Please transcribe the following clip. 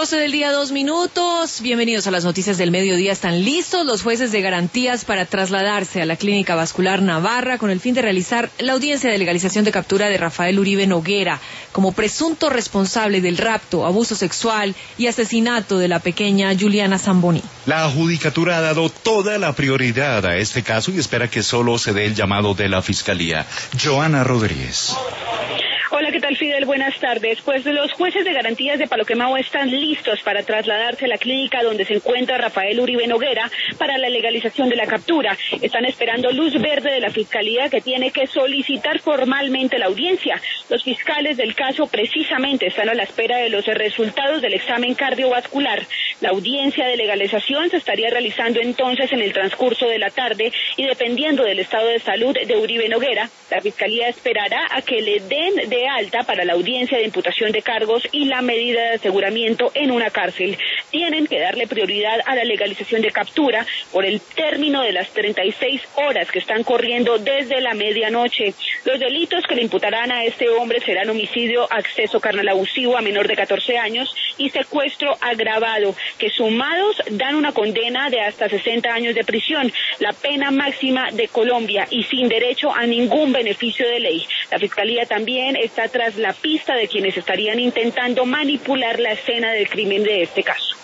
12 del día, 2 minutos. Bienvenidos a las noticias del mediodía. Están listos los jueces de garantías para trasladarse a la Clínica Vascular Navarra con el fin de realizar la audiencia de legalización de captura de Rafael Uribe Noguera como presunto responsable del rapto, abuso sexual y asesinato de la pequeña Juliana Zamboni. La judicatura ha dado toda la prioridad a este caso y espera que solo se dé el llamado de la Fiscalía. Joana Rodríguez. Hola, ¿qué tal, Fidel? Buenas tardes. Pues los jueces de garantías de Palo Quemado están listos para trasladarse a la clínica donde se encuentra Rafael Uribe Noguera para la legalización de la captura. Están esperando luz verde de la Fiscalía, que tiene que solicitar formalmente la audiencia. Los fiscales del caso precisamente están a la espera de los resultados del examen cardiovascular. La audiencia de legalización se estaría realizando entonces en el transcurso de la tarde y dependiendo del estado de salud de Uribe Noguera, la Fiscalía esperará a que le den de alta para la audiencia de imputación de cargos y la medida de aseguramiento en una cárcel. Tienen que darle prioridad a la legalización de captura por el término de las 36 horas que están corriendo desde la medianoche. Los delitos que le imputarán a este hombre serán homicidio, acceso carnal abusivo a menor de 14 años y secuestro agravado, que sumados dan una condena de hasta 60 años de prisión, la pena máxima de Colombia y sin derecho a ningún beneficio de ley. La Fiscalía también está tras la pista de quienes estarían intentando manipular la escena del crimen de este caso.